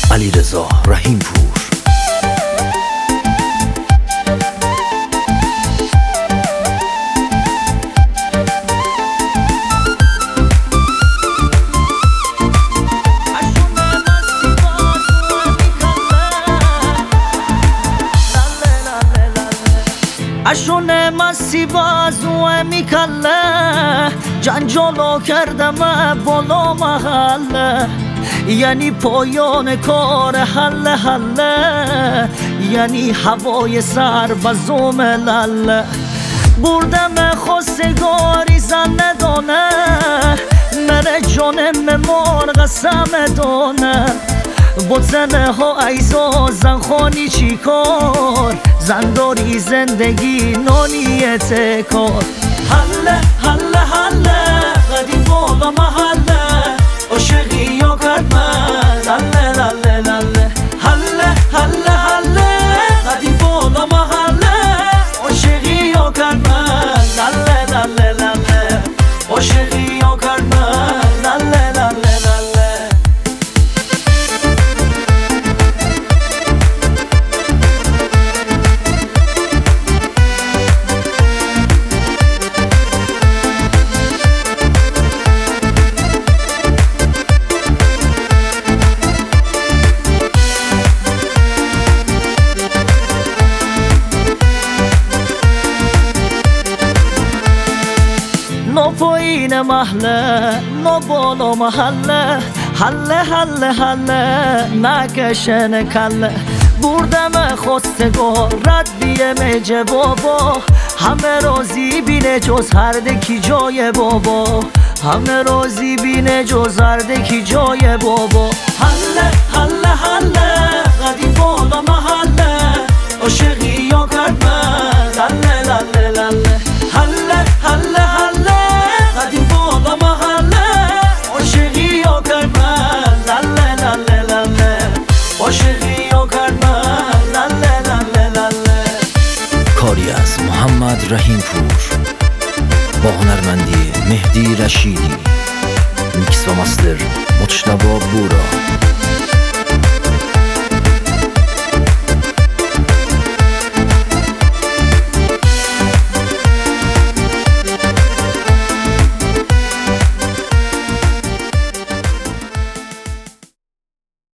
علیرضا رحیمپور. اشونه مسی بازوه میکله جنجالو کردم بالا محله یعنی پایان کار حله یعنی هوای سر و زوم لله بردم خواستگاری زن ندانه مره جانم مرغ سم دانه بود زنه ها ایزا زن خانی چی کار زن داری زندگی نانی تکار حله حله حله قدیم بالا محله عاشقی یا کرد من لاله لاله لاله حله حله حله قدیم بالا محله عاشقی یا کرد من لاله لاله لاله عاشقی یا کرد من لاله لاله لاله نو پایین محله نو بالا محله حله حله حله نکشن کله بردم خواستگار رد بیم جوابا همه راضی بینه جز هردکی جای بابا همه راضی بینه جز هردکی جای بابا حله حله حله قدیم بالا محله عاشقی یا کرد من لاله لاله لاله حله حله حله قدیم بالا محله عاشقی یا کرد من لاله لاله لاله عاشقی یا کرد من لاله لاله لاله. کاری از محمد رحیمپور با هنرمندی مهدی رشیدی، میکس و مستر مجتبی بورا.